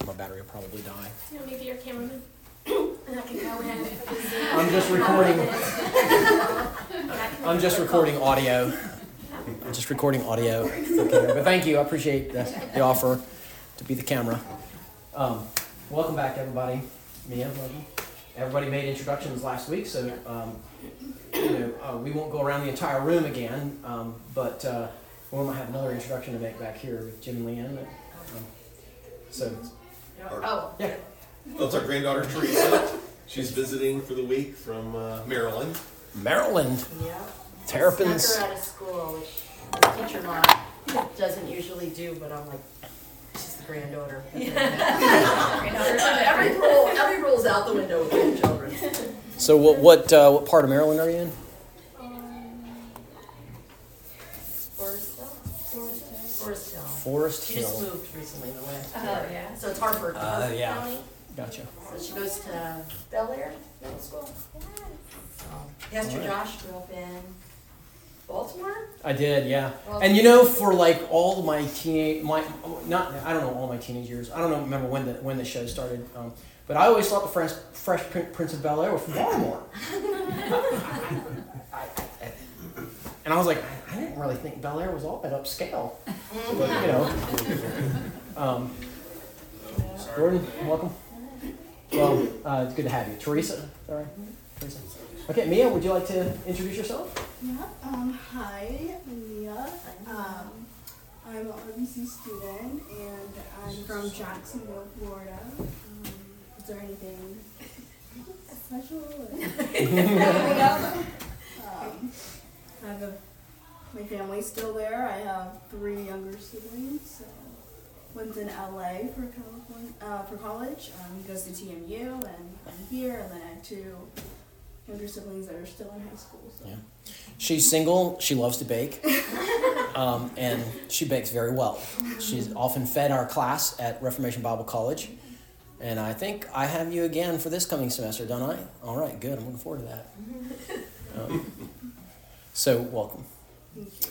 my battery will probably die. You know, maybe your cameraman. And I can go in. I'm just recording. I'm just recording audio. Okay, but thank you. I appreciate the offer to be the camera. Welcome back, everybody. Mia, welcome. Everybody made introductions last week, so we won't go around the entire room again. But we might have another introduction to make back here with Jim and Leanne. Yeah. That's our granddaughter Teresa. She's visiting for the week from Maryland. Yeah. Terrapins. Snuck her out of school, which the teacher mom doesn't usually do, but I'm like, she's the granddaughter. Every rule's out the window with grandchildren. So what part of Maryland are you in? Forest She Hill. just moved recently in the last Oh, year. yeah. So it's Hartford Yeah. County. Gotcha. So she goes to Bel Air Middle School. Pastor Josh grew up in Baltimore. I did, yeah. Well, And for like all my I don't know all my teenage years. I don't remember when the show started. But I always thought the Fresh Prince of Bel Air was from Baltimore. And I was like, I didn't really think Bel Air was all that upscale. But, Gordon, welcome. Well, it's good to have you. Teresa, sorry. Teresa. Okay, Mia, would you like to introduce yourself? Yeah. Hi, I'm Mia. I'm an RBC student, and I'm from Jacksonville, Florida. Is there anything special? My family's still there. I have 3 younger siblings. So one's in LA for college. He goes to TMU, and I'm here, and then I have 2 younger siblings that are still in high school. So. Yeah. She's single. She loves to bake, and she bakes very well. She's often fed our class at Reformation Bible College, and I think I have you again for this coming semester, don't I? All right, good. I'm looking forward to that. So welcome. Thank you.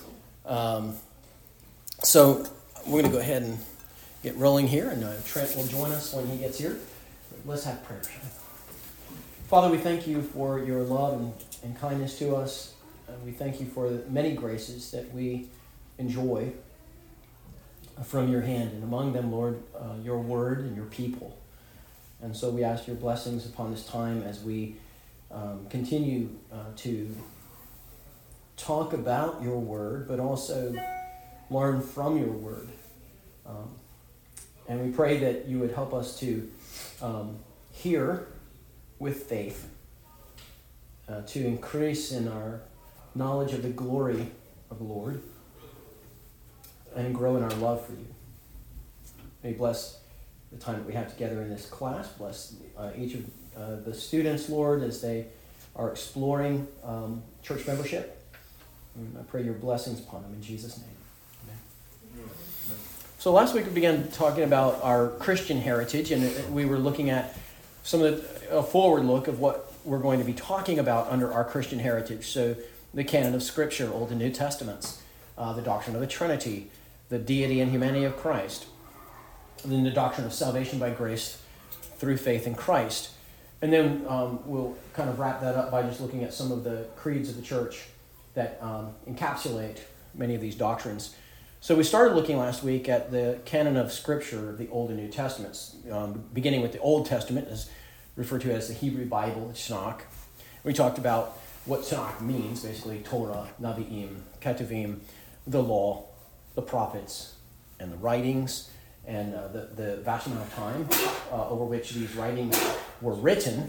So we're going to go ahead and get rolling here, and Trent will join us when he gets here. Let's have prayer. Father, we thank you for your love and kindness to us. We thank you for the many graces that we enjoy from your hand, and among them, Lord, your word and your people. And so we ask your blessings upon this time as we continue to talk about your word, but also learn from your word. And we pray that you would help us to hear with faith, to increase in our knowledge of the glory of the Lord, and grow in our love for you. May you bless the time that we have together in this class. Bless each of the students, Lord, as they are exploring church membership. And I pray your blessings upon them in Jesus' name. Amen. So last week we began talking about our Christian heritage, and we were looking at a forward look of what we're going to be talking about under our Christian heritage. So the canon of Scripture, Old and New Testaments, the doctrine of the Trinity, the deity and humanity of Christ, and then the doctrine of salvation by grace through faith in Christ. And then we'll kind of wrap that up by just looking at some of the creeds of the church that encapsulate many of these doctrines. So we started looking last week at the canon of Scripture, the Old and New Testaments, beginning with the Old Testament, as referred to as the Hebrew Bible, the Tanakh. We talked about what Tanakh means, basically Torah, Navi'im, Ketuvim, the law, the prophets, and the writings, and the vast amount of time over which these writings were written.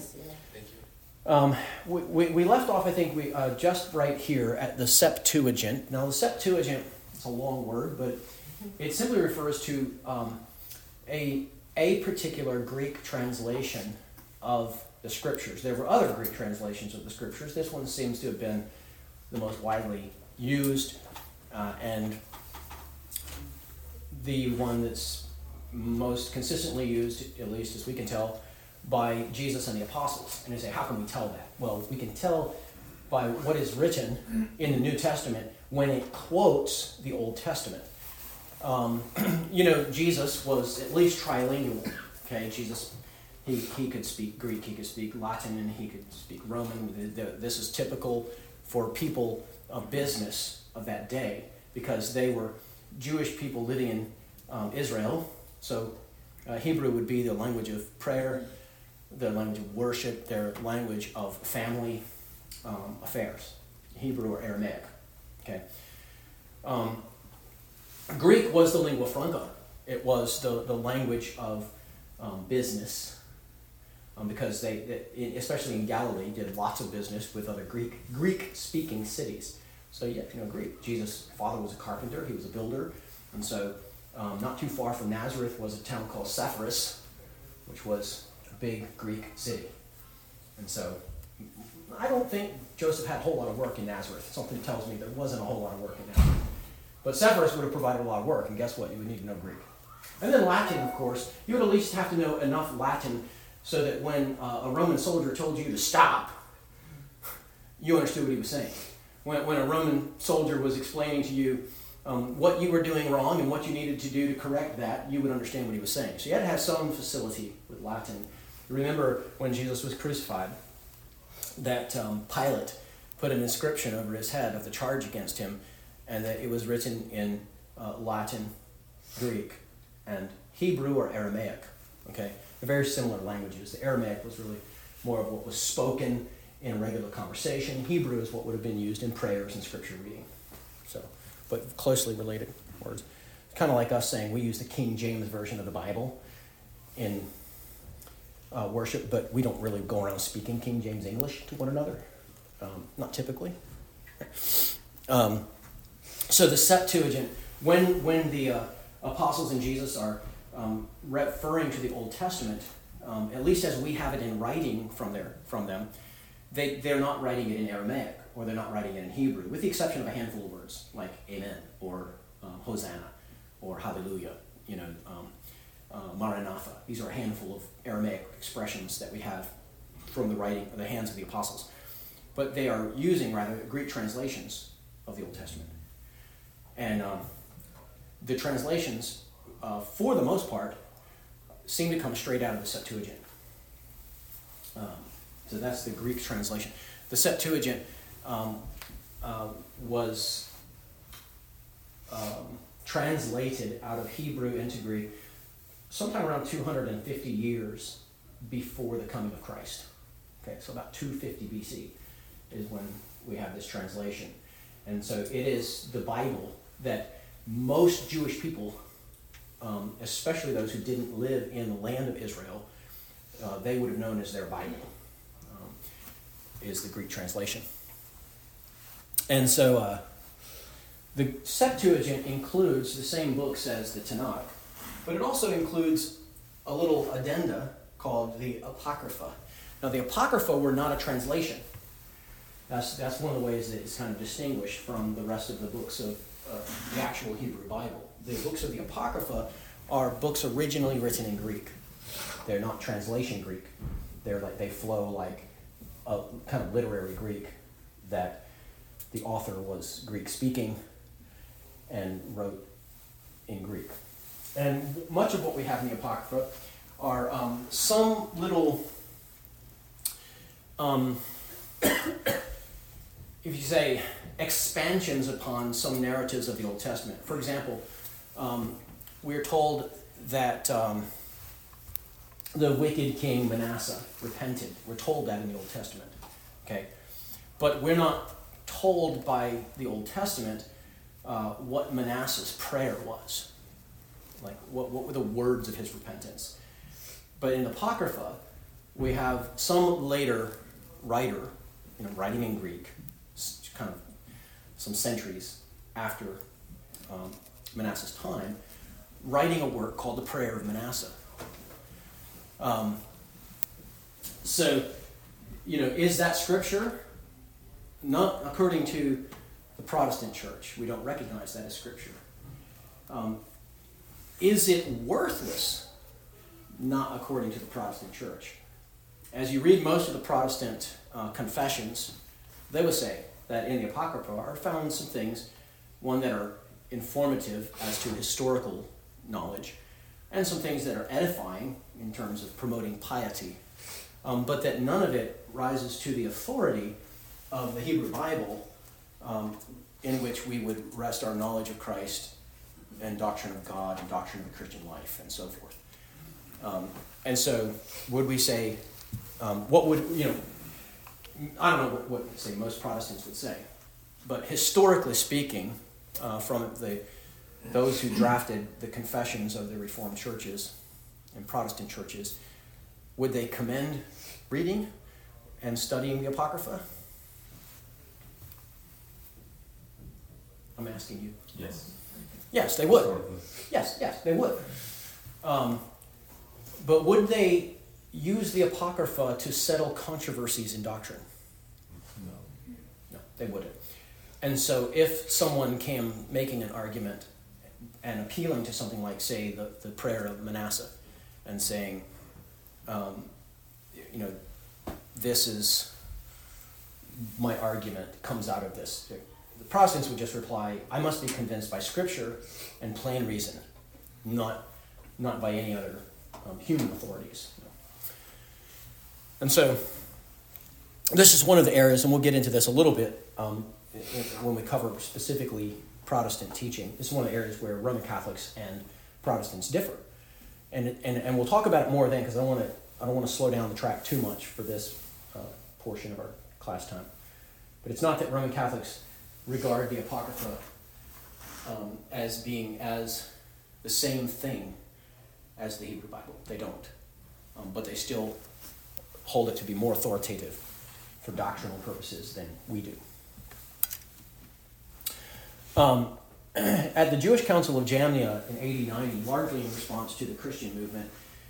We left off, I think, just right here at the Septuagint. Now, the Septuagint, it's a long word, but it simply refers to a particular Greek translation of the Scriptures. There were other Greek translations of the Scriptures. This one seems to have been the most widely used, and the one that's most consistently used, at least as we can tell, by Jesus and the apostles. And you say, how can we tell that? Well, we can tell by what is written in the New Testament when it quotes the Old Testament. Jesus was at least trilingual Okay, Jesus, he could speak Greek, he could speak Latin, and he could speak Roman. This is typical for people of business of that day because they were Jewish people living in Israel. So Hebrew would be the language of prayer, their language of worship, their language of family affairs. Hebrew or Aramaic. Okay. Greek was the lingua franca. It was the language of business, because they, especially in Galilee, did lots of business with other Greek-speaking cities. So yeah, you know Greek. Jesus' father was a carpenter. He was a builder, and so not too far from Nazareth was a town called Sepphoris, which was a big Greek city. And so I don't think Joseph had a whole lot of work in Nazareth. Something tells me there wasn't a whole lot of work in Nazareth. But Sepphoris would have provided a lot of work, and guess what? You would need to know Greek. And then Latin, of course. You would at least have to know enough Latin so that when a Roman soldier told you to stop, you understood what he was saying. When a Roman soldier was explaining to you what you were doing wrong and what you needed to do to correct that, you would understand what he was saying. So you had to have some facility with Latin. Remember when Jesus was crucified, that Pilate put an inscription over his head of the charge against him, and that it was written in Latin, Greek, and Hebrew or Aramaic. Okay, they're very similar languages. The Aramaic was really more of what was spoken in regular conversation. Hebrew is what would have been used in prayers and scripture reading. So, but closely related words. It's kind of like us saying we use the King James version of the Bible in worship, but we don't really go around speaking King James English to one another. Not typically. So the Septuagint, when the apostles and Jesus are referring to the Old Testament, at least as we have it in writing from them, they're not writing it in Aramaic, or they're not writing it in Hebrew, with the exception of a handful of words like Amen or Hosanna or Hallelujah, Maranatha. These are a handful of Aramaic expressions that we have from the hands of the apostles. But they are using rather Greek translations of the Old Testament. And the translations, for the most part, seem to come straight out of the Septuagint. So that's the Greek translation. The Septuagint was translated out of Hebrew into Greek sometime around 250 years before the coming of Christ. Okay, so about 250 BC is when we have this translation. And so it is the Bible that most Jewish people, especially those who didn't live in the land of Israel, they would have known as their Bible, is the Greek translation. And so the Septuagint includes the same books as the Tanakh, but it also includes a little addenda called the Apocrypha. Now the Apocrypha were not a translation. That's one of the ways that it's kind of distinguished from the rest of the books of the actual Hebrew Bible. The books of the Apocrypha are books originally written in Greek. They're not translation Greek. They flow like a kind of literary Greek that the author was Greek speaking and wrote in Greek. And much of what we have in the Apocrypha are some little, if you say, expansions upon some narratives of the Old Testament. For example, we're told that the wicked king Manasseh repented. We're told that in the Old Testament. Okay, but we're not told by the Old Testament what Manasseh's prayer was. Like, what were the words of his repentance? But in the Apocrypha, we have some later writer, writing in Greek, kind of some centuries after Manasseh's time, writing a work called the Prayer of Manasseh. Is that scripture? Not according to the Protestant church. We don't recognize that as scripture. Is it worthless? Not according to the Protestant church. As you read most of the Protestant confessions, they will say that in the Apocrypha are found some things, one that are informative as to historical knowledge, and some things that are edifying in terms of promoting piety, but that none of it rises to the authority of the Hebrew Bible, in which we would rest our knowledge of Christ and doctrine of God and doctrine of the Christian life and so forth. And so would we say, what would, I don't know what say most Protestants would say, but historically speaking, from those who drafted the confessions of the Reformed churches and Protestant churches, would they commend reading and studying the Apocrypha? I'm asking you. Yes. Yes, they would. Yes, they would. But would they use the Apocrypha to settle controversies in doctrine? No, they wouldn't. And so if someone came making an argument and appealing to something like, say, the prayer of Manasseh and saying, this is my argument, comes out of this. The Protestants would just reply, I must be convinced by Scripture and plain reason, not by any other human authorities. And so this is one of the areas, and we'll get into this a little bit when we cover specifically Protestant teaching. This is one of the areas where Roman Catholics and Protestants differ. And we'll talk about it more then, because I don't want to slow down the track too much for this portion of our class time. But it's not that Roman Catholics regard the Apocrypha as being as the same thing as the Hebrew Bible. They don't. But they still hold it to be more authoritative for doctrinal purposes than we do. At the Jewish Council of Jamnia in AD 90, largely in response to the Christian movement,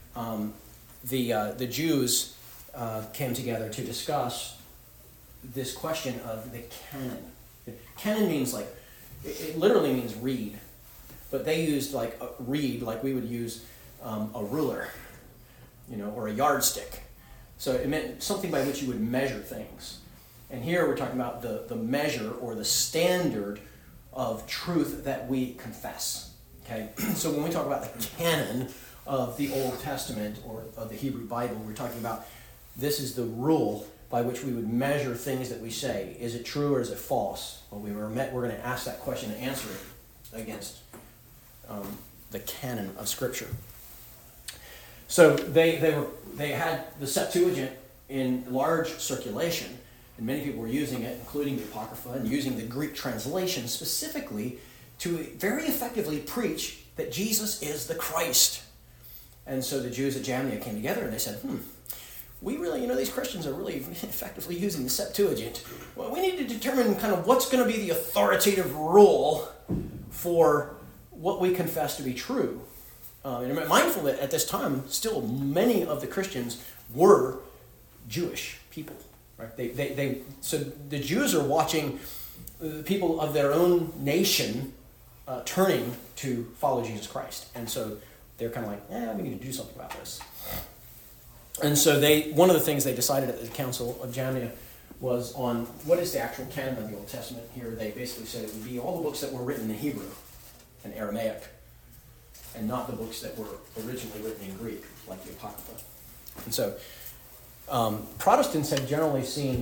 the Jews came together to discuss this question of the canon. Canon means it literally means reed, but they used a reed like we would use a ruler, or a yardstick. So it meant something by which you would measure things. And here we're talking about the measure or the standard of truth that we confess. Okay, so when we talk about the canon of the Old Testament or of the Hebrew Bible, we're talking about this is the rule by which we would measure things that we say. Is it true or is it false? Well, we're going to ask that question and answer it against the canon of Scripture. So they had the Septuagint in large circulation, and many people were using it, including the Apocrypha, and using the Greek translation specifically to very effectively preach that Jesus is the Christ. And so the Jews at Jamnia came together and they said, we really, these Christians are really effectively using the Septuagint. Well, we need to determine kind of what's going to be the authoritative rule for what we confess to be true. And I'm mindful that at this time, still many of the Christians were Jewish people. Right? So the Jews are watching the people of their own nation turning to follow Jesus Christ. And so they're kind of like, we need to do something about this. And so one of the things they decided at the Council of Jamnia was on what is the actual canon of the Old Testament. Here they basically said it would be all the books that were written in Hebrew and Aramaic, and not the books that were originally written in Greek, like the Apocrypha. And so Protestants have generally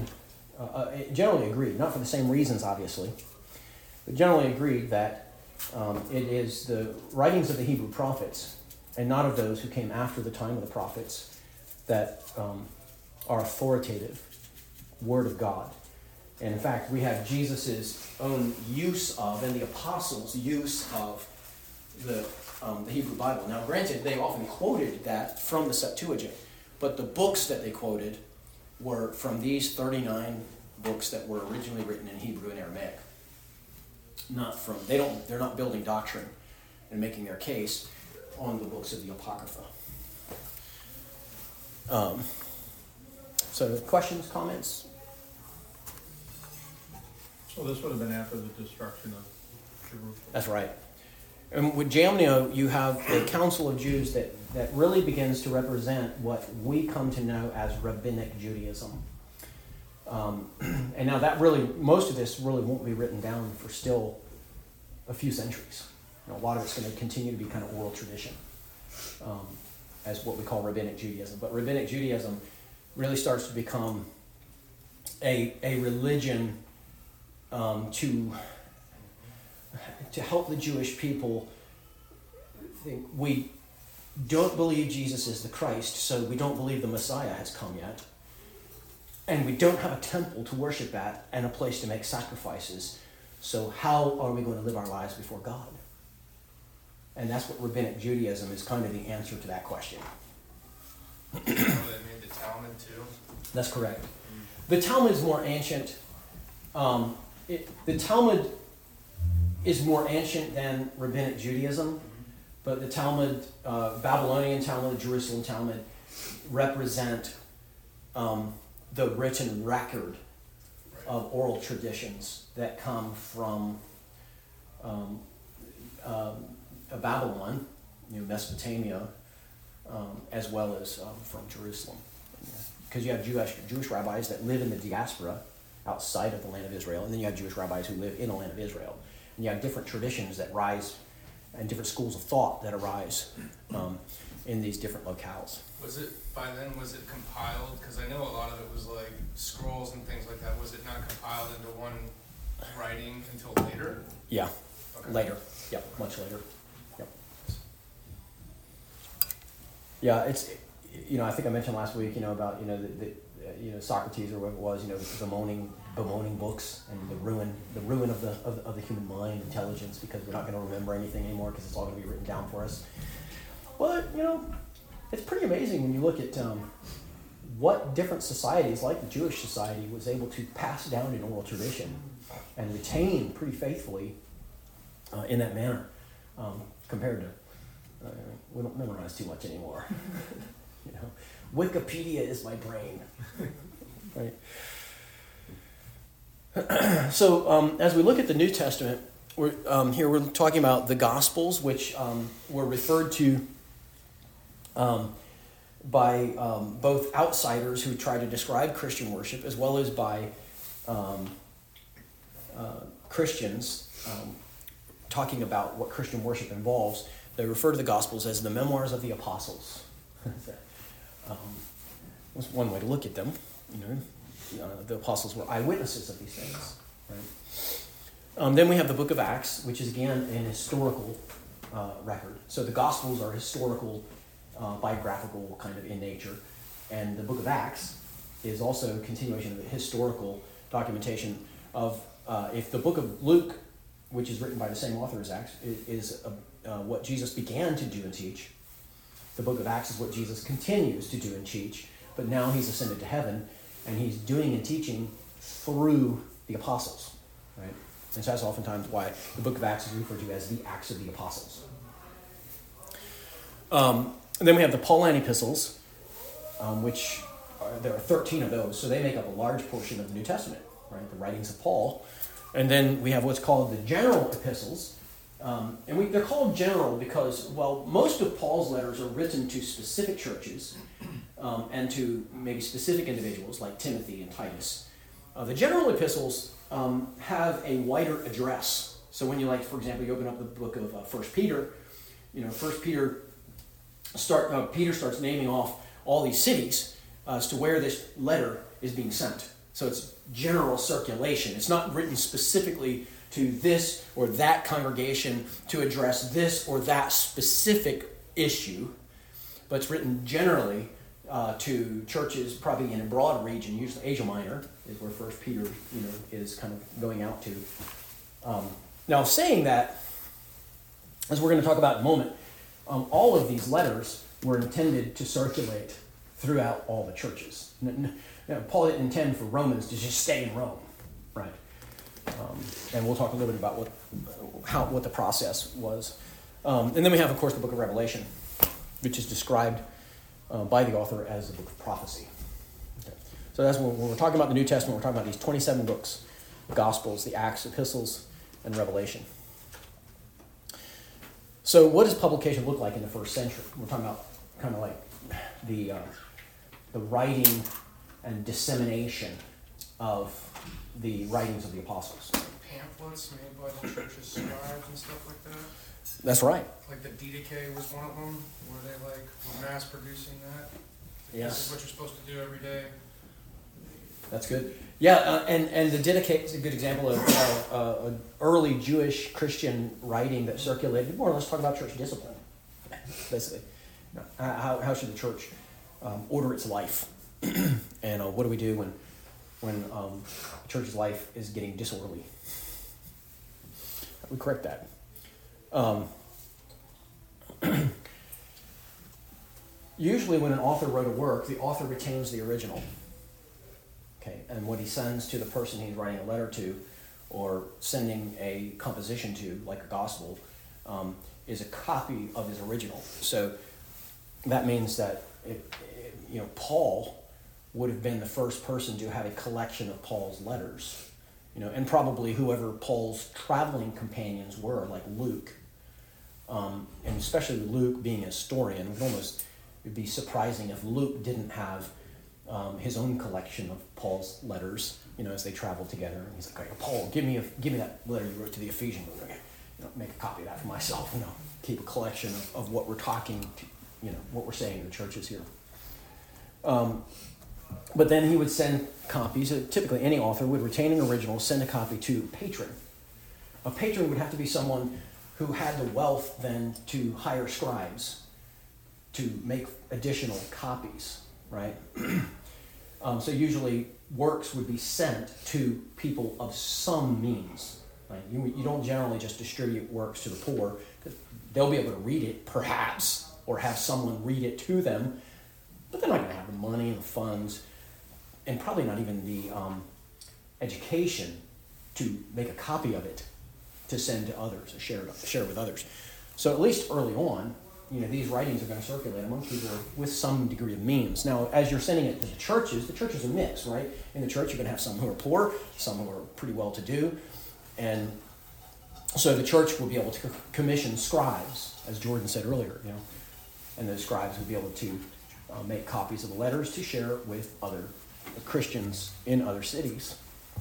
agreed, not for the same reasons, obviously, but generally agreed that it is the writings of the Hebrew prophets, and not of those who came after the time of the prophets, that are authoritative Word of God. And in fact, we have Jesus' own use of, and the apostles' use of, the Hebrew Bible. Now, granted, they often quoted that from the Septuagint, but the books that they quoted were from these 39 books that were originally written in Hebrew and Aramaic. They're not building doctrine and making their case on the books of the Apocrypha. So questions, comments? So this would have been after the destruction of Jerusalem. That's right. And with Jamnia, you have a council of Jews that really begins to represent what we come to know as Rabbinic Judaism. And now that really, most of this really won't be written down for still a few centuries. A lot of it's going to continue to be kind of oral tradition. as what we call Rabbinic Judaism. But Rabbinic Judaism really starts to become a religion to help the Jewish people think we don't believe Jesus is the Christ, so we don't believe the Messiah has come yet. And we don't have a temple to worship at and a place to make sacrifices. So how are we going to live our lives before God? And that's what Rabbinic Judaism is kind of the answer to that question. They made the Talmud too? That's correct. The Talmud is more ancient. The Talmud is more ancient than Rabbinic Judaism, but the Talmud, Babylonian Talmud, Jerusalem Talmud, represent the written record of oral traditions that come from Babylon, Mesopotamia, as well as from Jerusalem. Because you have Jewish rabbis that live in the diaspora outside of the land of Israel, and then you have Jewish rabbis who live in the land of Israel. And you have different traditions that rise, and different schools of thought that arise in these different locales. Was it compiled? Because I know a lot of it was like scrolls and things like that. Was it not compiled into one writing until later? Yeah, Okay. later. Yep, much later. Yep. Yeah, it's, I think I mentioned last week, about, Socrates or whatever it was, bemoaning books and the ruin of the human mind, intelligence, because we're not going to remember anything anymore because it's all going to be written down for us. Well, it's pretty amazing when you look at what different societies, like the Jewish society, was able to pass down in oral tradition and retain pretty faithfully in that manner, compared to we don't memorize too much anymore. Wikipedia is my brain. Right. So as we look at the New Testament, we're talking about the Gospels, which were referred to by both outsiders who try to describe Christian worship, as well as by Christians talking about what Christian worship involves. They refer to the Gospels as the memoirs of the apostles. That's one way to look at them. The apostles were eyewitnesses of these things. Right? Then we have the book of Acts, which is again an historical record. So the Gospels are historical, biographical kind of in nature, and the book of Acts is also a continuation of the historical documentation of, if the book of Luke, which is written by the same author as Acts, is what Jesus began to do and teach. The book of Acts is what Jesus continues to do and teach, but now he's ascended to heaven, and he's doing and teaching through the apostles, right? And so that's oftentimes why the book of Acts is referred to as the Acts of the Apostles. And then we have the Pauline epistles, which there are 13 of those, so they make up a large portion of the New Testament, right? The writings of Paul. And then we have what's called the general epistles. They're called general because, most of Paul's letters are written to specific churches and to maybe specific individuals like Timothy and Titus. The general epistles have a wider address. So when you, for example, you open up the book of 1 Peter, 1 Peter, Peter starts naming off all these cities as to where this letter is being sent. So it's general circulation. It's not written specifically to this or that congregation to address this or that specific issue, but it's written generally to churches probably in a broad region. Usually Asia Minor is where 1 Peter is kind of going out to. Now, saying that, as we're going to talk about in a moment, all of these letters were intended to circulate throughout all the churches. Paul didn't intend for Romans to just stay in Rome, right? And we'll talk a little bit about what the process was. And then we have, of course, the book of Revelation, which is described by the author as the book of prophecy. Okay. So that's when we're talking about the New Testament, we're talking about these 27 books, the Gospels, the Acts, Epistles, and Revelation. So what does publication look like in the first century? We're talking about kind of like the writing and dissemination of the writings of the apostles. Pamphlets made by the church's scribes and stuff like that? That's right. Like the Didache was one of them, where they like were mass producing that. Yes. This is what you're supposed to do every day. That's good. Yeah, and the Didache is a good example of an early Jewish Christian writing that circulated, more or less talk about church discipline, basically. How should the church order its life? And what do we do when the church's life is getting disorderly? How do we correct that? Usually when an author wrote a work, the author retains the original. Okay, and what he sends to the person he's writing a letter to or sending a composition to, like a gospel, is a copy of his original. So that means that Paul would have been the first person to have a collection of Paul's letters, and probably whoever Paul's traveling companions were, like Luke, and especially Luke being a historian. It'd be surprising if Luke didn't have his own collection of Paul's letters, as they traveled together. And he's like, Paul, give me that letter you wrote to the Ephesians. Okay, make a copy of that for myself. Keep a collection of what we're talking to, what we're saying to the churches here. But then he would send copies. Typically, any author would retain an original, send a copy to a patron. A patron would have to be someone who had the wealth then to hire scribes to make additional copies, right? So usually works would be sent to people of some means. Right? You don't generally just distribute works to the poor, because they'll be able to read it, perhaps, or have someone read it to them, but they're not going to have the money and the funds, and probably not even the education to make a copy of it to send to others, or share with others. So at least early on, these writings are going to circulate among people with some degree of means. Now, as you're sending it to the churches are mixed, right? In the church, you're going to have some who are poor, some who are pretty well-to-do, and so the church will be able to commission scribes, as Jordan said earlier, and those scribes will be able to make copies of the letters to share with other Christians in other cities.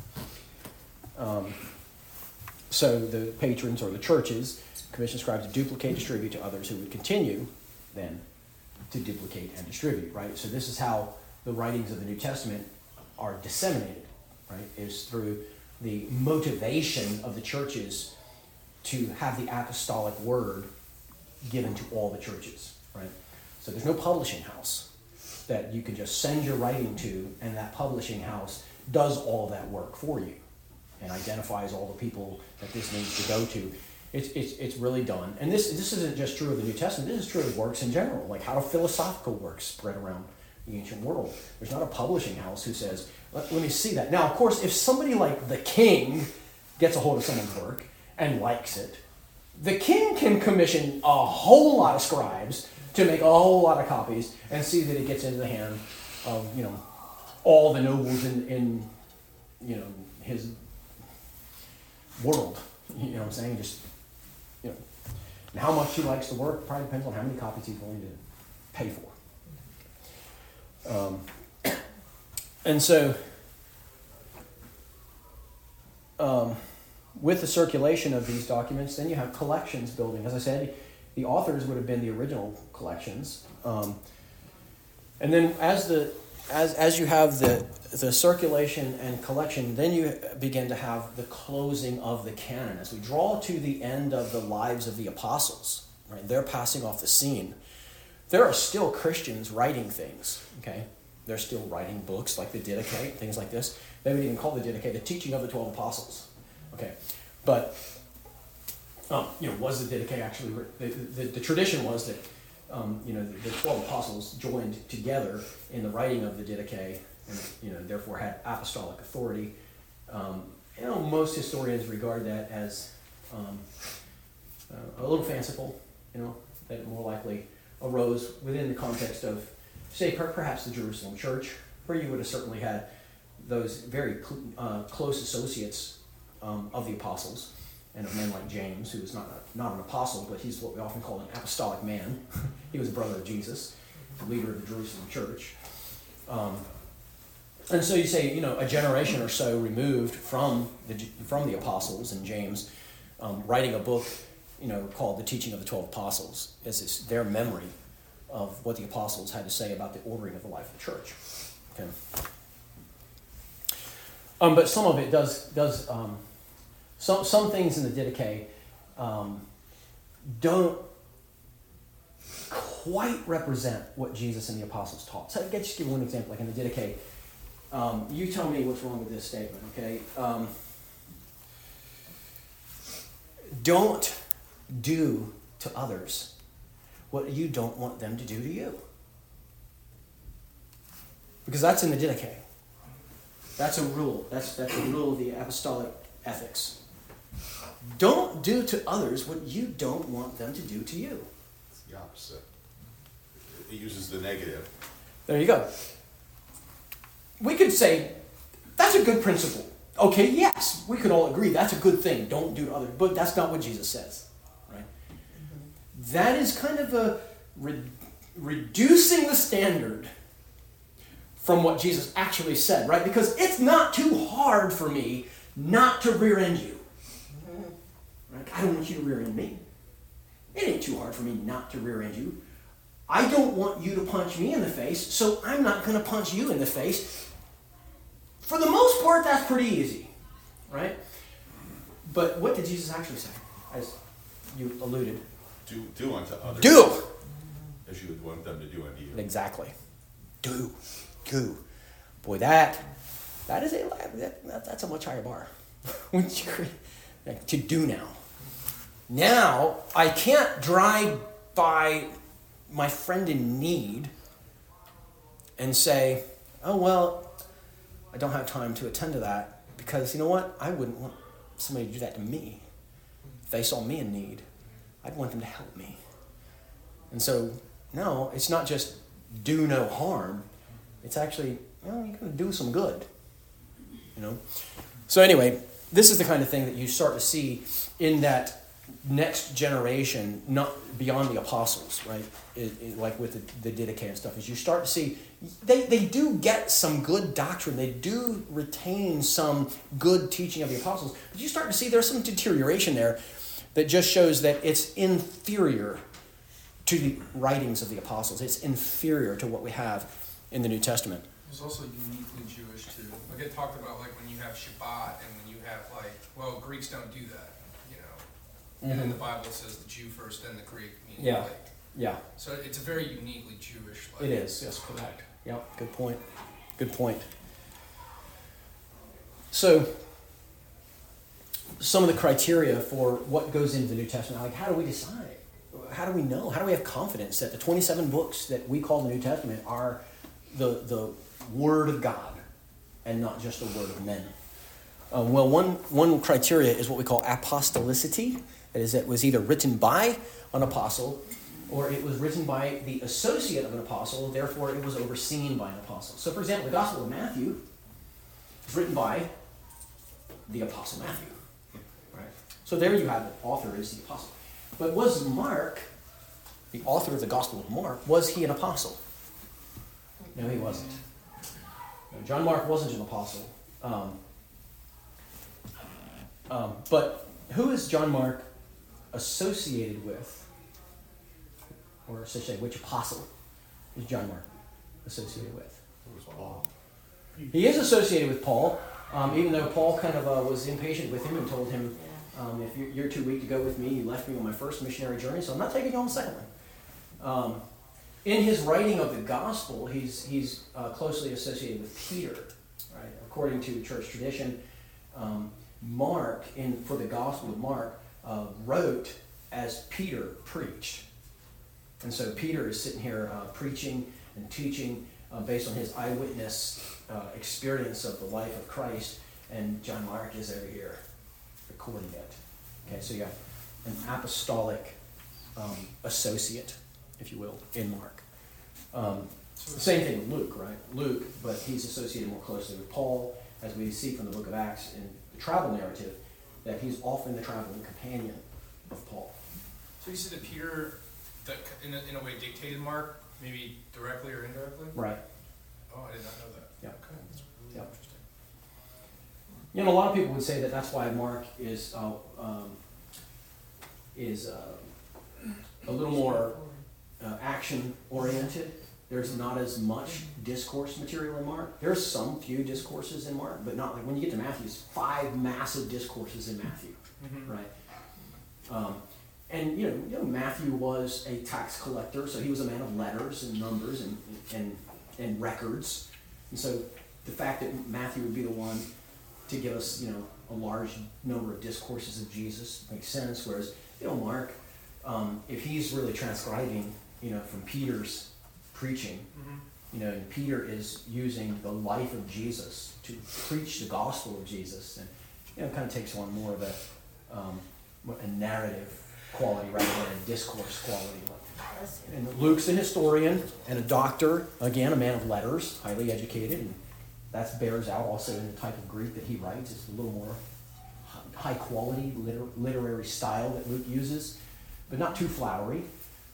So the patrons or the churches commission scribes to duplicate, distribute to others who would continue then to duplicate and distribute, right? So this is how the writings of the New Testament are disseminated, right? Is through the motivation of the churches to have the apostolic word given to all the churches, right? So there's no publishing house that you can just send your writing to, and that publishing house does all that work for you and identifies all the people that this needs to go to. It's really done. And this isn't just true of the New Testament. This is true of works in general, like how do philosophical works spread around the ancient world. There's not a publishing house who says, let me see that. Now, of course, if somebody like the king gets a hold of someone's work and likes it, the king can commission a whole lot of scribes to make a whole lot of copies and see that it gets into the hand of, all the nobles in his world. You know what I'm saying? Just, and how much he likes the work probably depends on how many copies he's willing to pay for. And so, with the circulation of these documents, then you have collections building. As I said, the authors would have been the original collections. And then as you have the circulation and collection, then you begin to have the closing of the canon. As we draw to the end of the lives of the apostles, right? They're passing off the scene. There are still Christians writing things, okay? They're still writing books like the Didache, things like this. They would even call the Didache the teaching of the 12 apostles, okay? But, was the Didache actually, the tradition was that, the 12 apostles joined together in the writing of the Didache and, therefore had apostolic authority. Most historians regard that as a little fanciful, that it more likely arose within the context of, say, perhaps the Jerusalem church, where you would have certainly had those very close associates of the apostles, and of men like James, who was not an apostle, but he's what we often call an apostolic man. He was a brother of Jesus, the leader of the Jerusalem church. And so you say, a generation or so removed from the apostles and James, writing a book, called the teaching of the 12 apostles. It's their memory of what the apostles had to say about the ordering of the life of the church. Okay. But some of it does some things in the Didache don't quite represent what Jesus and the apostles taught. So I'll just give one example, like in the Didache. You tell me what's wrong with this statement, okay? Don't do to others what you don't want them to do to you. Because that's in the Didache. That's a rule. That's a rule of the apostolic ethics. Don't do to others what you don't want them to do to you. It's the opposite. It uses the negative. There you go. We could say, that's a good principle. Okay, yes, we could all agree that's a good thing. Don't do to others. But that's not what Jesus says. Right? Mm-hmm. That is kind of a reducing the standard from what Jesus actually said, right? Because it's not too hard for me not to rear end you. Right? I don't want you to rear end me. It ain't too hard for me not to rear end you. I don't want you to punch me in the face, so I'm not going to punch you in the face. For the most part, that's pretty easy, right? But what did Jesus actually say, as you alluded? Do unto others. Do! As you would want them to do unto you. Exactly. Do. Boy, that's a much higher bar. To do now. Now, I can't drive by my friend in need and say, oh, well, I don't have time to attend to that because, you know what? I wouldn't want somebody to do that to me. If they saw me in need, I'd want them to help me. And so, no, it's not just do no harm. It's actually, you're going to do some good. So anyway, this is the kind of thing that you start to see in that next generation, not beyond the apostles, right? Like with the Didache and stuff, is you start to see they do get some good doctrine. They do retain some good teaching of the apostles. But you start to see there's some deterioration there that just shows that it's inferior to the writings of the apostles. It's inferior to what we have in the New Testament. It's also uniquely Jewish too. Like it talked about like when you have Shabbat and when you have like, well, Greeks don't do that, And then the Bible says the Jew first, then the Greek. Meaning Yeah. like, Yeah. so it's a very uniquely Jewish. Like, It is, yes, correct. Yep, good point. So, some of the criteria for what goes into the New Testament, like how do we decide? How do we know? How do we have confidence that the 27 books that we call the New Testament are the Word of God and not just the word of men? Well, one criteria is what we call apostolicity. That is, it was either written by an apostle or it was written by the associate of an apostle, therefore it was overseen by an apostle. So, for example, the Gospel of Matthew is written by the Apostle Matthew. Right? So there you have it. Author is the apostle. But was Mark, the author of the Gospel of Mark, was he an apostle? No, he wasn't. No, John Mark wasn't an apostle. But who is John Mark associated with? Or I should say, which apostle is John Mark associated with? It was Paul. He is associated with Paul, even though Paul kind of was impatient with him and told him, if you're too weak to go with me, you left me on my first missionary journey, so I'm not taking you on the second one. In his writing of the gospel, he's closely associated with Peter, right? According to church tradition, Mark, for the Gospel of Mark, wrote as Peter preached. And so Peter is sitting here preaching and teaching based on his eyewitness experience of the life of Christ, and John Mark is over here recording it. Okay, so you got an apostolic associate, if you will, in Mark. Same thing with Luke, right? Luke, but he's associated more closely with Paul, as we see from the book of Acts in the travel narrative, that he's often the traveling companion of Paul. So you said that Peter, that in a way, dictated Mark, maybe directly or indirectly? Right. Oh, I did not know that. Yeah. Okay, that's really Yep. interesting. A lot of people would say that that's why Mark is is a little more action-oriented. There's not as much discourse material in Mark. There's some few discourses in Mark, but not like when you get to Matthew's 5 massive discourses in Matthew, right? And you know, Matthew was a tax collector, so he was a man of letters and numbers and records. And so the fact that Matthew would be the one to give us, you know, a large number of discourses of Jesus makes sense. Whereas, you know, Mark, if he's really transcribing, you know, from Peter's preaching, you know, and Peter is using the life of Jesus to preach the gospel of Jesus, and you know, it kind of takes on more of a narrative quality rather than a discourse quality. And Luke's a historian and a doctor, again, a man of letters, highly educated, and that bears out also in the type of Greek that he writes. It's a little more high quality literary style that Luke uses, but not too flowery.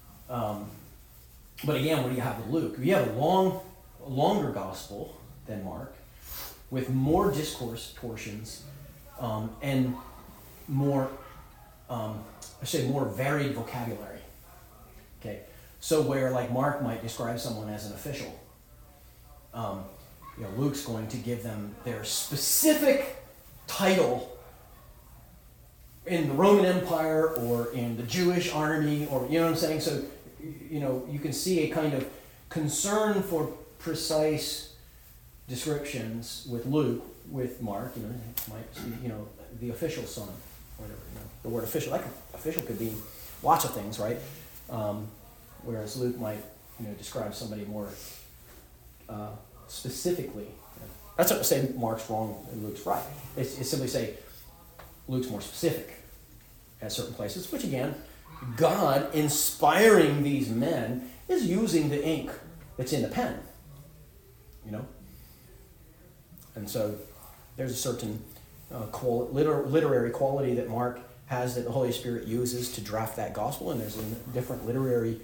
But again, what do you have with Luke? You have a longer gospel than Mark, with more discourse portions and more, more varied vocabulary. Okay, so where like Mark might describe someone as an official, you know, Luke's going to give them their specific title in the Roman Empire or in the Jewish army, or you know what I'm saying? So, you know, you can see a kind of concern for precise descriptions with Luke. With Mark, you know, it might be, you know, the official son, whatever. You know, the word official, like official, could be lots of things, right? Whereas Luke might, you know, describe somebody more specifically. That's not to say Mark's wrong and Luke's right. It's simply say Luke's more specific at certain places, which again, God inspiring these men is using the ink that's in the pen, you know? And so there's a certain literary quality that Mark has that the Holy Spirit uses to draft that gospel, and there's a different literary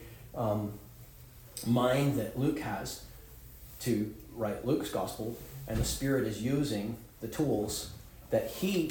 mind that Luke has to write Luke's gospel, and the Spirit is using the tools that he,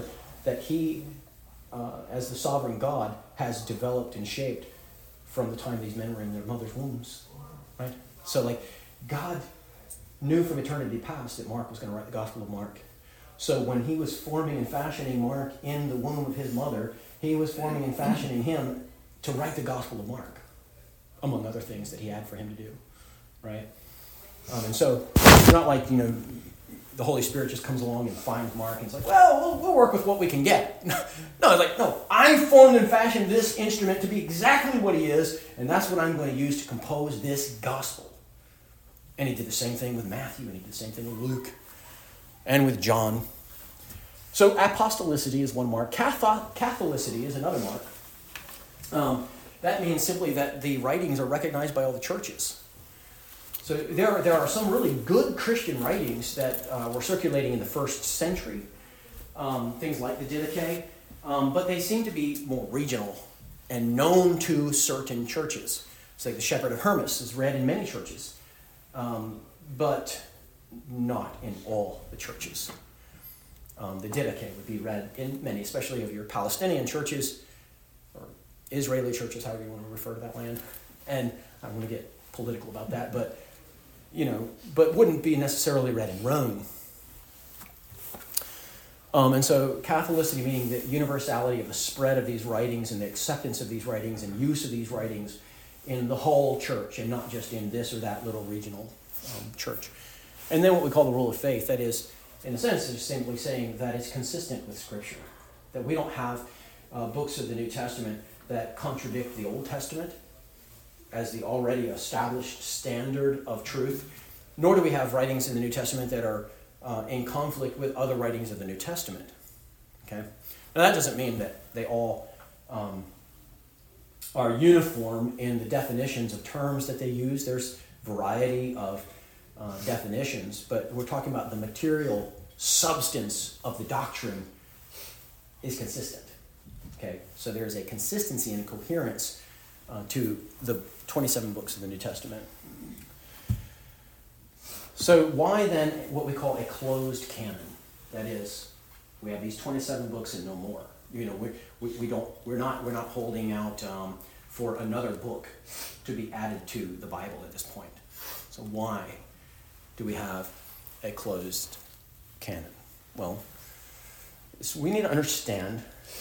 as the sovereign God, has developed and shaped from the time these men were in their mother's wombs, right? So like, God knew from eternity past that Mark was going to write the Gospel of Mark. So when he was forming and fashioning Mark in the womb of his mother, he was forming and fashioning him to write the Gospel of Mark, among other things that he had for him to do, right? And so it's not like, you know, the Holy Spirit just comes along and finds Mark and it's like, well, we'll work with what we can get. No, it's like, no, I formed and fashioned this instrument to be exactly what he is, and that's what I'm going to use to compose this gospel. And he did the same thing with Matthew, and he did the same thing with Luke, and with John. So apostolicity is one mark. Catholicity is another mark. That means simply that the writings are recognized by all the churches. So there are some really good Christian writings that were circulating in the first century, things like the Didache, but they seem to be more regional and known to certain churches. It's like the Shepherd of Hermas is read in many churches, but not in all the churches. The Didache would be read in many, especially of your Palestinian churches, or Israeli churches, however you want to refer to that land. And I don't want to get political about that, but wouldn't be necessarily read in Rome. And so Catholicity, meaning the universality of the spread of these writings and the acceptance of these writings and use of these writings in the whole church and not just in this or that little regional church. And then what we call the rule of faith, that is, in a sense, is simply saying that it's consistent with Scripture, that we don't have books of the New Testament that contradict the Old Testament as the already established standard of truth, nor do we have writings in the New Testament that are in conflict with other writings of the New Testament. Okay? Now that doesn't mean that they all are uniform in the definitions of terms that they use. There's variety of definitions, but we're talking about the material substance of the doctrine is consistent. Okay? So there's a consistency and a coherence to the 27 books of the New Testament. So why then what we call a closed canon? That is, we have these 27 books and no more. we're not holding out for another book to be added to the Bible at this point. So why do we have a closed canon? Well, we need to understand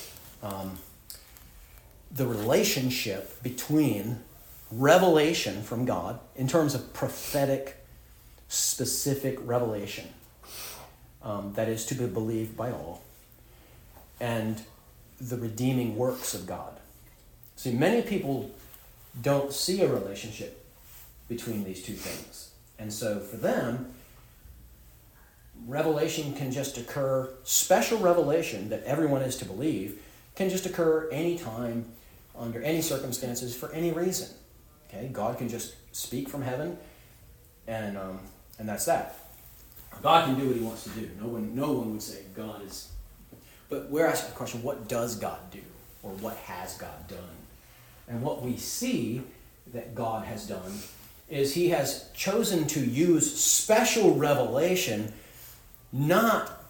the relationship between revelation from God in terms of prophetic, specific revelation that is to be believed by all, and the redeeming works of God. See, many people don't see a relationship between these two things. And so for them, revelation can just occur, special revelation that everyone is to believe, can just occur anytime, under any circumstances, for any reason. Okay, God can just speak from heaven, and that's that. God can do what he wants to do. No one would say God is. But we're asking the question, what does God do? Or what has God done? And what we see that God has done is he has chosen to use special revelation not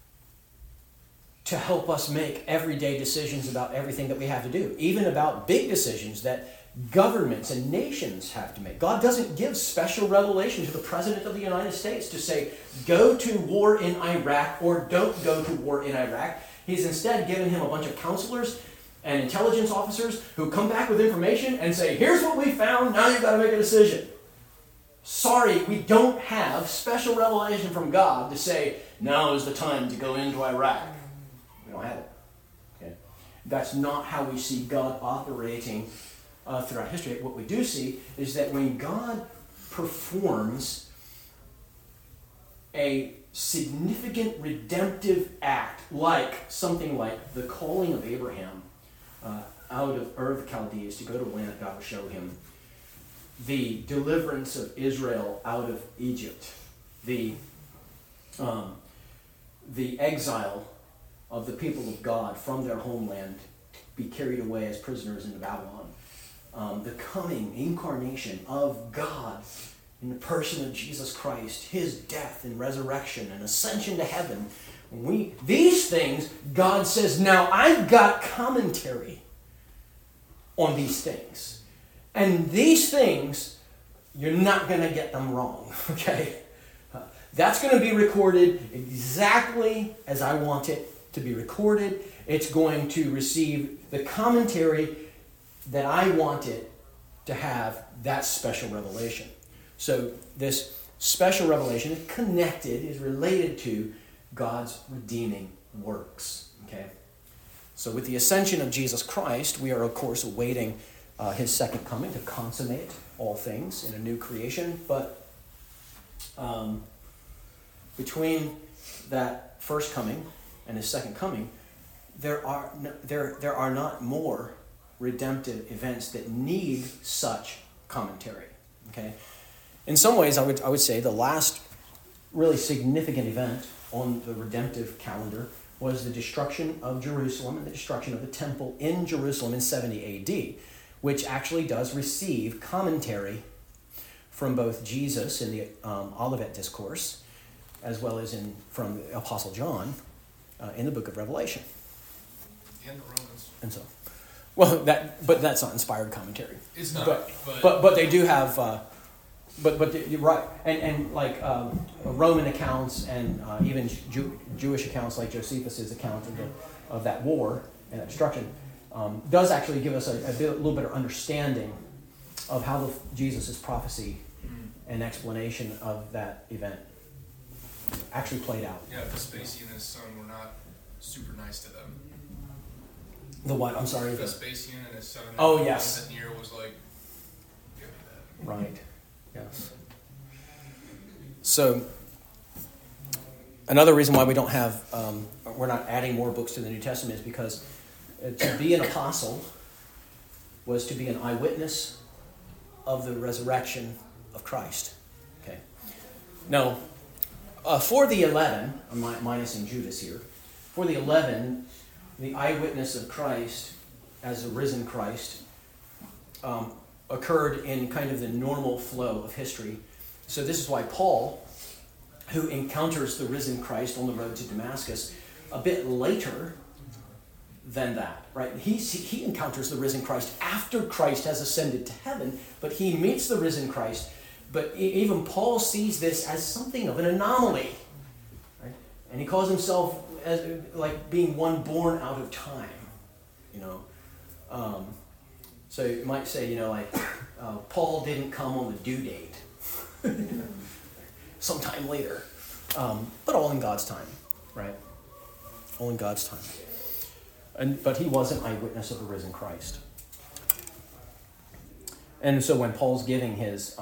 to help us make everyday decisions about everything that we have to do, even about big decisions that governments and nations have to make. God doesn't give special revelation to the President of the United States to say, go to war in Iraq or don't go to war in Iraq. He's instead given him a bunch of counselors and intelligence officers who come back with information and say, here's what we found, now you've got to make a decision. Sorry, we don't have special revelation from God to say, now is the time to go into Iraq. We don't have it. Okay? That's not how we see God operating throughout history. What we do see is that when God performs a significant redemptive act, like something like the calling of Abraham out of Ur of the Chaldees to go to a land that God will show him, the deliverance of Israel out of Egypt, the exile of the people of God from their homeland to be carried away as prisoners into Babylon, the coming incarnation of God in the person of Jesus Christ, his death and resurrection and ascension to heaven. These things, God says, now I've got commentary on these things. And these things, you're not going to get them wrong, okay? That's going to be recorded exactly as I want it to be recorded. It's going to receive the commentary that I want it to have, that special revelation. So this special revelation is connected, is related to God's redeeming works, okay? So with the ascension of Jesus Christ, we are, of course, awaiting his second coming to consummate all things in a new creation. But between that first coming and his second coming, there are not more redemptive events that need such commentary. Okay, in some ways, I would say the last really significant event on the redemptive calendar was the destruction of Jerusalem and the destruction of the temple in Jerusalem in 70 A.D., which actually does receive commentary from both Jesus in the Olivet Discourse, as well as from the Apostle John in the book of Revelation. And the Romans. And so, well, but that's not inspired commentary. It's not. But they do have. But you're right, and like Roman accounts and even Jewish accounts, like Josephus' account of that war and that destruction, does actually give us a little bit of understanding of how Jesus' prophecy and explanation of that event actually played out. Yeah, Vespasian and his son were not super nice to them. The what? I'm sorry. Vespasian and his son. Oh, yes. That Nero was like, give me that. Right. Yes. So, another reason why we don't have, we're not adding more books to the New Testament is because to be an apostle was to be an eyewitness of the resurrection of Christ. Okay. Now, for the 11, I'm minusing Judas here, for the 11, the eyewitness of Christ as a risen Christ occurred in kind of the normal flow of history. So this is why Paul, who encounters the risen Christ on the road to Damascus, a bit later than that, right? He encounters the risen Christ after Christ has ascended to heaven, but he meets the risen Christ. But even Paul sees this as something of an anomaly, right? And he calls himself as like being one born out of time, you know. So you might say, Paul didn't come on the due date, sometime later, but all in God's time, right? All in God's time. But he was an eyewitness of the risen Christ. And so when Paul's giving his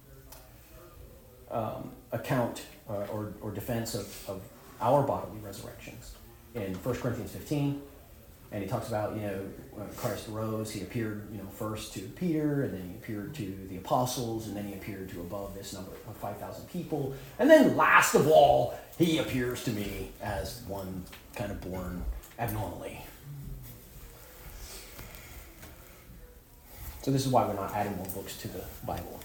account or defense of our bodily resurrections in 1 Corinthians 15, and he talks about, when Christ rose, he appeared, first to Peter, and then he appeared to the apostles, and then he appeared to above this number of 5,000 people. And then last of all, he appears to me as one kind of born abnormally. So this is why we're not adding more books to the Bible.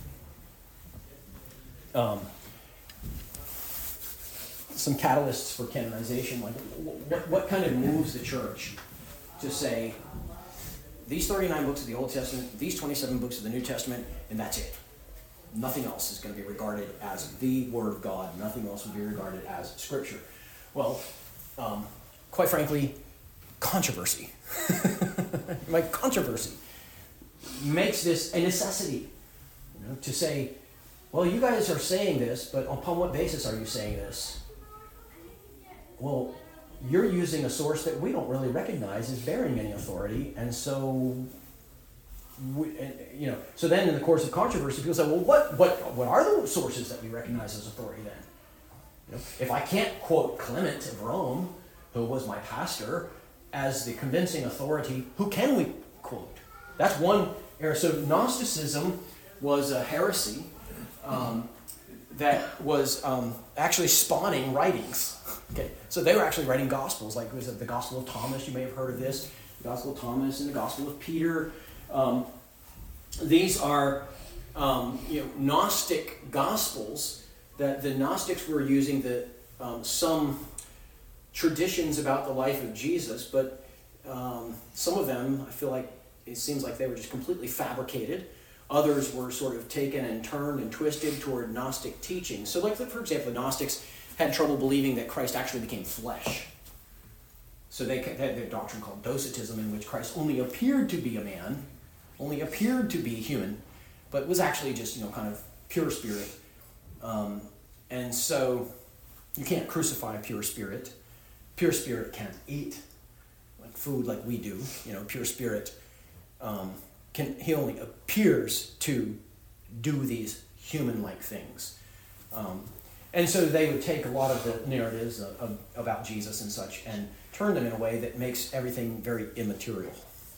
Some catalysts for canonization, like what kind of moves the church to say, these 39 books of the Old Testament, these 27 books of the New Testament, and that's it. Nothing else is going to be regarded as the Word of God. Nothing else will be regarded as Scripture. Well, quite frankly, controversy. Controversy makes this a necessity, to say, well, you guys are saying this, but upon what basis are you saying this? Well, you're using a source that we don't really recognize as bearing any authority, and so, so then in the course of controversy, people say, well, what are the sources that we recognize as authority then? If I can't quote Clement of Rome, who was my pastor, as the convincing authority, who can we quote? That's one area. So Gnosticism was a heresy that was actually spawning writings. Okay, so they were actually writing gospels, like was it the Gospel of Thomas? You may have heard of this, the Gospel of Thomas and the Gospel of Peter. These are Gnostic gospels that the Gnostics were using some traditions about the life of Jesus, but some of them, I feel like it seems like they were just completely fabricated. Others were sort of taken and turned and twisted toward Gnostic teaching. So like, for example, the Gnostics had trouble believing that Christ actually became flesh. So they had their doctrine called Docetism, in which Christ only appeared to be a man, only appeared to be human, but was actually just, kind of pure spirit. And so you can't crucify a pure spirit. Pure spirit can't eat like food like we do. Pure spirit he only appears to do these human-like things. And so they would take a lot of the narratives about Jesus and such and turn them in a way that makes everything very immaterial.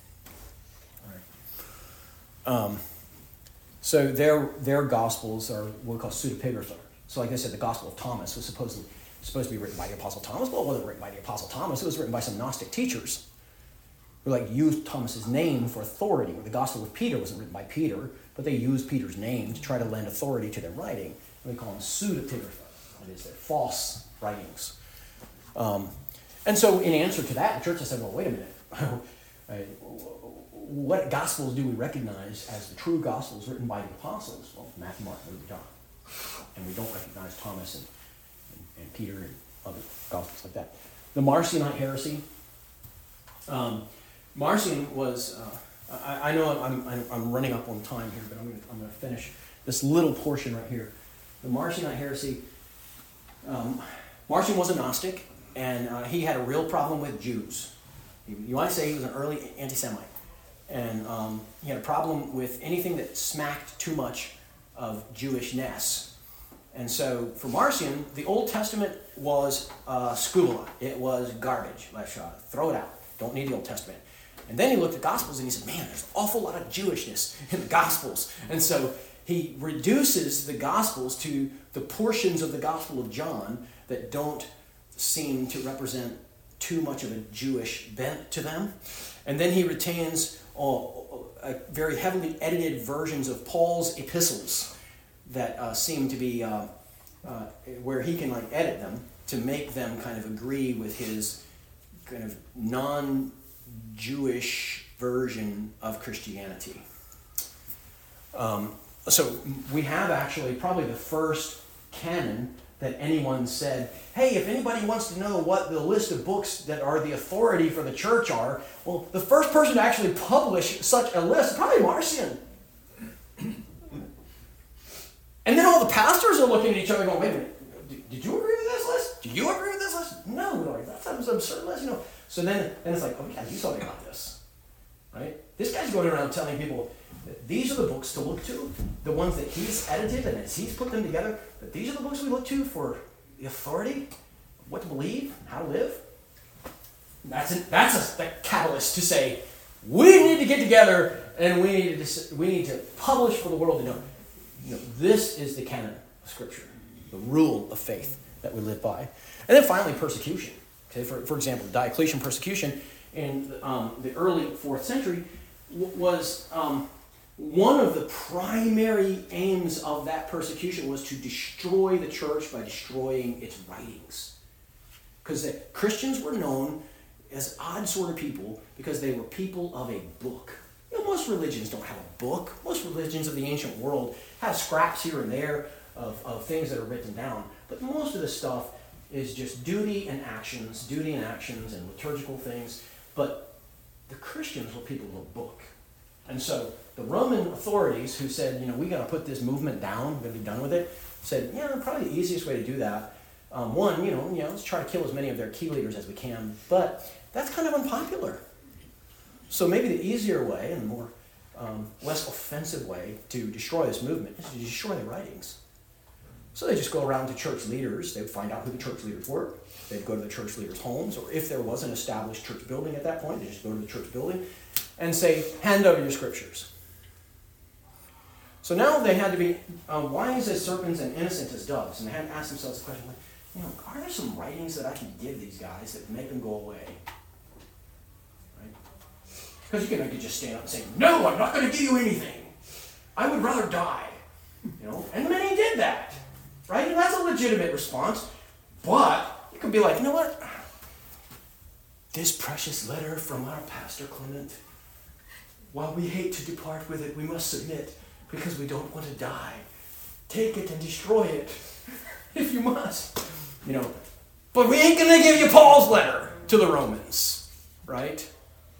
All right. So their gospels are what we call pseudepigrapha. So like I said, the Gospel of Thomas was supposed to be written by the Apostle Thomas. Well, it wasn't written by the Apostle Thomas. It was written by some Gnostic teachers who used Thomas's name for authority. The Gospel of Peter wasn't written by Peter, but they used Peter's name to try to lend authority to their writing. And we call them pseudepigrapha. That is, they're false writings. And so in answer to that, the church has said, well, wait a minute. What Gospels do we recognize as the true Gospels written by the apostles? Well, Matthew, Mark, Luke, John. And we don't recognize Thomas and Peter and other Gospels like that. The Marcionite heresy. Marcion was, I know I'm running up on time here, but I'm going to finish this little portion right here. The Marcionite heresy, Marcion was a Gnostic, and he had a real problem with Jews. You might say he was an early anti-Semite. And he had a problem with anything that smacked too much of Jewishness. And so for Marcion, the Old Testament was scubala. It was garbage. Let's throw it out. Don't need the Old Testament. And then he looked at Gospels and he said, man, there's an awful lot of Jewishness in the Gospels. And so he reduces the Gospels to the portions of the Gospel of John that don't seem to represent too much of a Jewish bent to them. And then he retains very heavily edited versions of Paul's epistles that seem to be where he can edit them to make them kind of agree with his kind of non-Jewish version of Christianity. So we have actually probably the first canon that anyone said, hey, if anybody wants to know what the list of books that are the authority for the church are, well, the first person to actually publish such a list is probably Marcion. And then all the pastors are looking at each other going, wait a minute, did you agree with this list? Do you agree with this list? No, like, that's an absurd list, you know. So then it's like, oh yeah, you told me about this, right? This guy's going around telling people that these are the books to look to, the ones that he's edited and as he's put them together, that these are the books we look to for the authority, what to believe, how to live. That's a catalyst to say, we need to get together and we need to publish for the world to know. You know, this is the canon of Scripture, the rule of faith that we live by. And then finally, persecution. Okay, for example, Diocletian persecution in the early 4th century was one of the primary aims of that persecution was to destroy the church by destroying its writings. Because Christians were known as odd sort of people because they were people of a book. You know, most religions don't have a book. Most religions of the ancient world have scraps here and there of things that are written down. But most of the stuff is just duty and actions and liturgical things. But the Christians were people of a book. And so the Roman authorities who said, you know, we got to put this movement down, we're going to be done with it, said, yeah, probably the easiest way to do that. One, let's try to kill as many of their key leaders as we can. But that's kind of unpopular. So maybe the easier way and the more less offensive way to destroy this movement is to destroy their writings. So they just go around to church leaders. They would find out who the church leaders were. They'd go to the church leaders' homes, or if there was an established church building at that point, they just go to the church building and say, hand over your scriptures. So now they had to be wise as serpents and innocent as doves. And they had to ask themselves the question, are there some writings that I can give these guys that make them go away? Right? Because you could just stand up and say, no, I'm not going to give you anything. I would rather die. And many did that. Right? And that's a legitimate response. But you could be like, you know what? This precious letter from our Pastor Clement, while we hate to depart with it, we must submit because we don't want to die. Take it and destroy it if you must. But we ain't going to give you Paul's letter to the Romans. Right?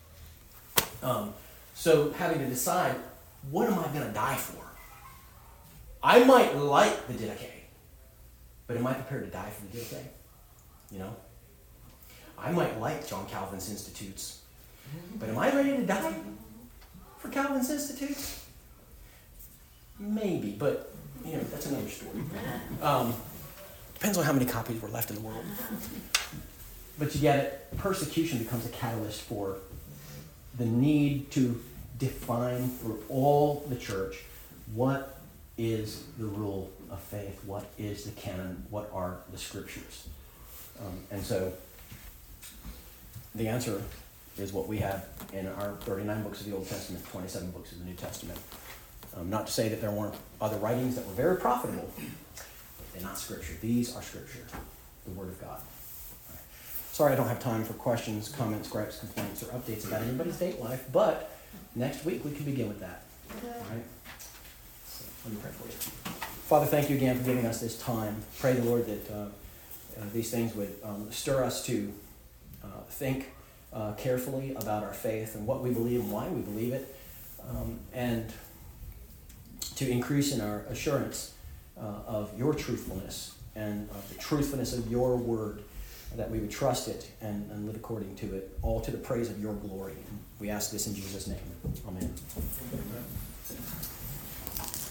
So having to decide, what am I going to die for? I might like the Didache, but am I prepared to die for the Didache? I might like John Calvin's Institutes, but am I ready to die for Calvin's Institutes? Maybe, but that's another story. Depends on how many copies were left in the world. But you get it. Persecution becomes a catalyst for the need to define for all the church what is the rule of faith, what is the canon, what are the scriptures. And so the answer is what we have in our 39 books of the Old Testament, 27 books of the New Testament. Not to say that there weren't other writings that were very profitable, but they're not scripture. These are scripture, the Word of God. Right. Sorry I don't have time for questions, comments, gripes, complaints, or updates about anybody's date life, but next week we can begin with that. All right? So let me pray for you. Father, thank you again for giving us this time. Pray the Lord that these things would stir us to think carefully about our faith and what we believe and why we believe it, and to increase in our assurance of your truthfulness and of the truthfulness of your word, that we would trust it and live according to it, all to the praise of your glory. And we ask this in Jesus' name. Amen.